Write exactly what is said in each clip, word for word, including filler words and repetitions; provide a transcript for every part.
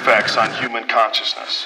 effects on human consciousness.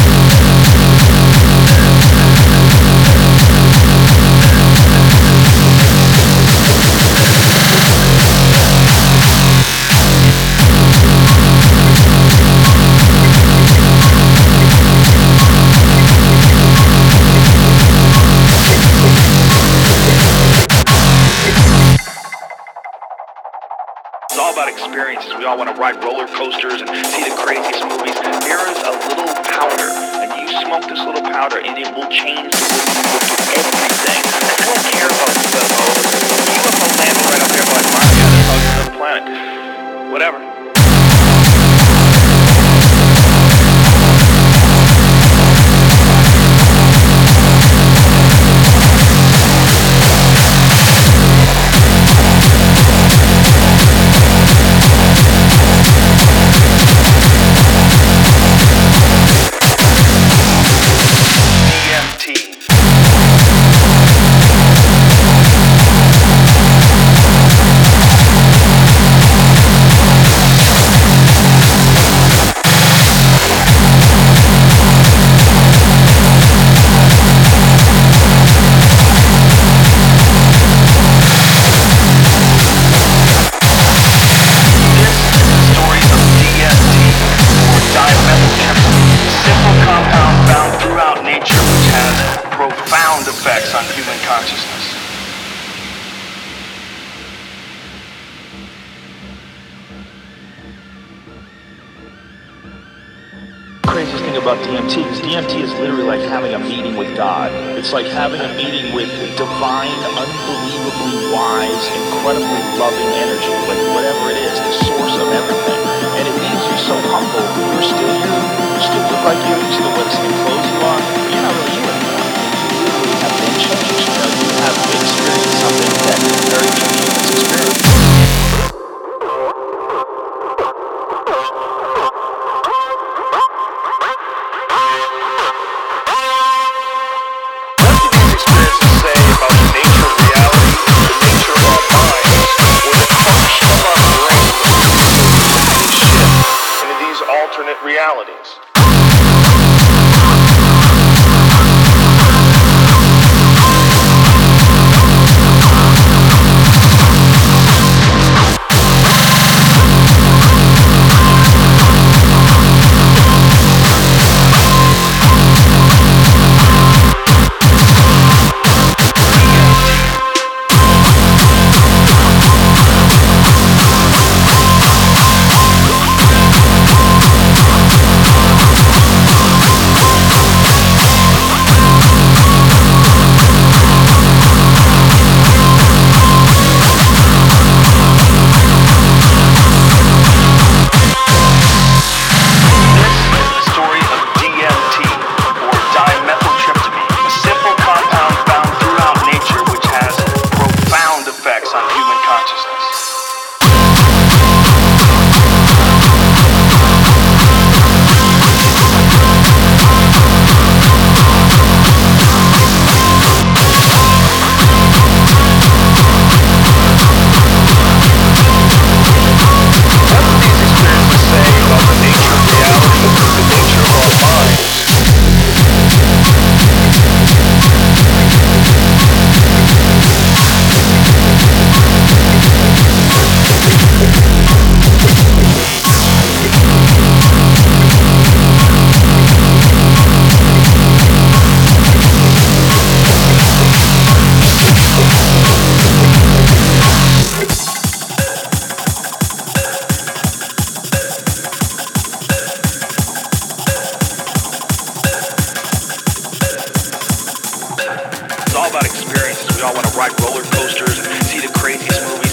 It's all about experiences. We all want to ride roller coasters and see the craziest movies. There is a little powder, and you smoke this little powder, and it will change the way you look at everything. I don't care about U F Os. U F O landing right up there, but wow, yeah, that's how it's another planet. Whatever. Profound effects on human consciousness. Craziest thing about D M T is D M T is literally like having a meeting with God. It's like having a meeting with divine, unbelievably wise, incredibly loving energy, like whatever it is, the source of everything. And it leaves you so humble. You're still you. You still look like you. You still wear the same clothes you are. You're not really you anymore. You have been changed. You know, you have experienced something that very few humans experience. Realities. It's all about experiences. We all want to ride roller coasters and see the craziest movies.